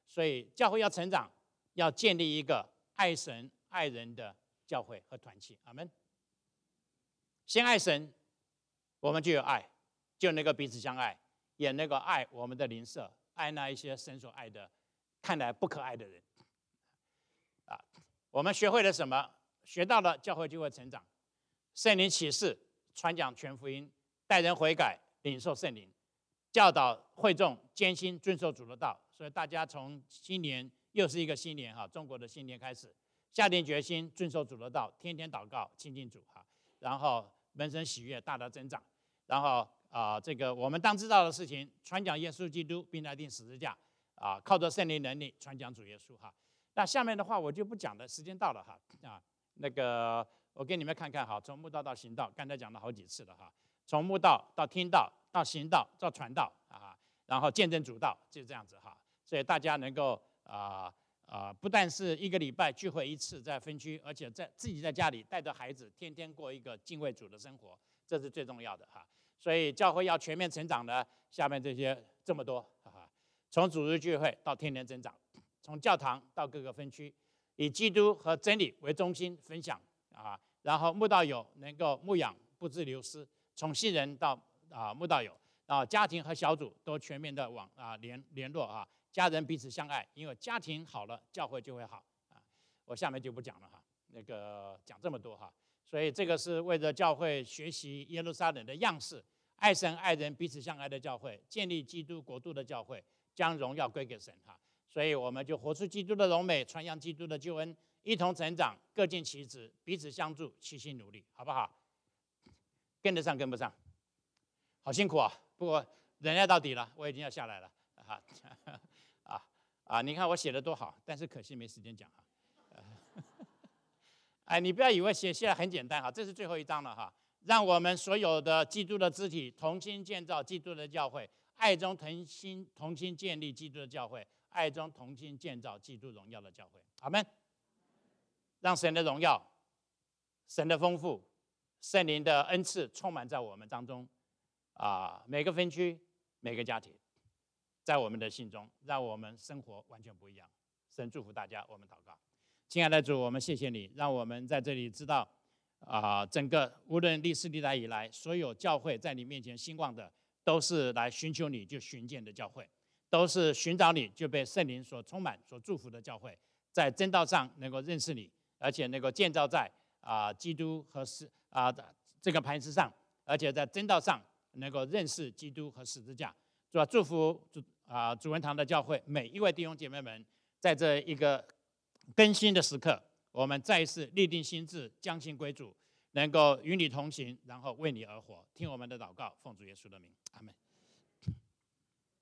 所以教会要成长，要建立一个爱神爱人的教会和团契。阿们。先爱神，我们就有爱，就能够彼此相爱，也能够爱我们的邻舍，爱那一些神所爱的看来不可爱的人。啊，我们学会了什么？学到了，教会就会成长。圣灵启示，传讲全福音，带人悔改，领受圣灵，教导会众艰辛遵守主的道。所以大家从新年又是一个新年哈，中国的新年开始，下定决心遵守主的道，天天祷告亲近主哈，然后门生喜悦大大增长，然后啊、呃，这个我们当知道的事情，传讲耶稣基督，并来定十字架啊、呃，靠着圣灵能力传讲主耶稣哈。那下面的话我就不讲了，时间到了哈啊，那个我给你们看看哈，从慕道到行道，刚才讲了好几次了哈，从慕道到听道到行道到传道啊，然后见证主道，就这样子哈。所以大家能够啊啊、呃，不但是一个礼拜聚会一次在分区，而且在自己在家里带着孩子，天天过一个敬畏主的生活，这是最重要的哈。所以教会要全面成长呢，下面这些这么多哈，从主日聚会到天天增长。从教堂到各个分区，以基督和真理为中心分享啊，然后慕道友能够牧养不致流失，从新人到啊慕道友，然后家庭和小组都全面的往啊联联络啊，家人彼此相爱，因为家庭好了，教会就会好啊。我下面就不讲了哈，那个讲这么多哈，所以这个是为了教会学习耶路撒冷的样式，爱神爱人彼此相爱的教会，建立基督国度的教会，将荣耀归给神哈。所以我们就活出基督的荣美，传扬基督的救恩，一同成长，各尽其职，彼此相助，齐心努力，好不好？跟得上跟不上？好辛苦啊！不过忍耐到底了，我已经要下来了啊啊啊！你看我写的多好，但是可惜没时间讲哈。哎，你不要以为写下来很简单哈，这是最后一章了哈。让我们所有的基督的肢体同心建造基督的教会，爱中同心同心建立基督的教会。爱中同心建造基督荣耀的教会，阿们。让神的荣耀、神的丰富、圣灵的恩赐充满在我们当中，啊，每个分区、每个家庭，在我们的心中，让我们生活完全不一样。神祝福大家，我们祷告。亲爱的主，我们谢谢你，让我们在这里知道，啊，整个无论历史历代以来，所有教会在你面前兴旺的，都是来寻求你就寻见的教会。都是寻找你就被圣灵所充满、所祝福的教会，在真道上能够认识你，而且能够建造在啊、呃、基督和十啊、呃、这个磐石上，而且在真道上能够认识基督和十字架。主啊，祝福主啊、呃、主文堂的教会每一位弟兄姐妹们，在这一个更新的时刻，我们再一次立定心志，将心归主，能够与你同行，然后为你而活。听我们的祷告，奉主耶稣的名，阿们。